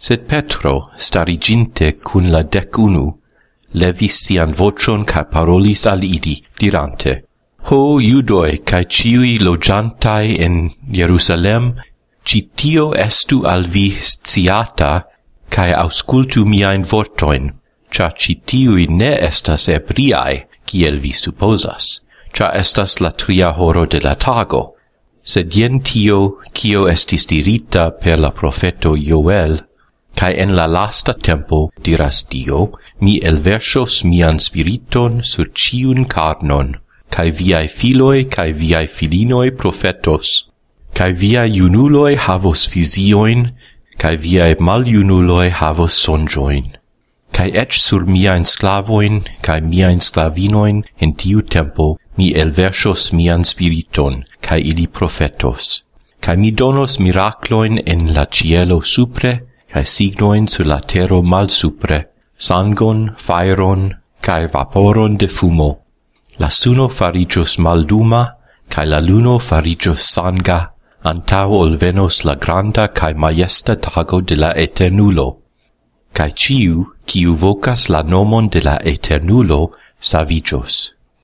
Sed Petro, stariginte cun la 11, levis sian vocion cae parolis al ili, dirante, Ho Judoi cae ciui logiantai en Jerusalem, citio estu al vi sciata, cae auscultu miain vortoin, cia citiui ne estas ebriae, kiel vi supposas, cia estas la 3 horo de la tago, sed jen tio, cio estis dirita per la profeto Joel, cae en la lasta tempo, diras Dio, mi elversos mian spiriton sur ciun carnon, cae viae filoi cae viae filinoi profetos, cae viae junuloi havos visioin, cae viae maljunuloi havos sonjoin. Cae ec sur miain sclavoin, cae miain sclavinoin, en tiu tempo, mi elversos mian spiriton, cae ili profetos. Cae mi donos miracloin en la cielo supre, cae signoin sur la tero mal supre, sangon, fairon, cae vaporon de fumo. La suno farigios malduma, cae la luno farigios sanga, antau ol venos la granda cae majesta tago de la Eternulo. Cae ciu, ciu vocas la nomon de la Eternulo, savigios.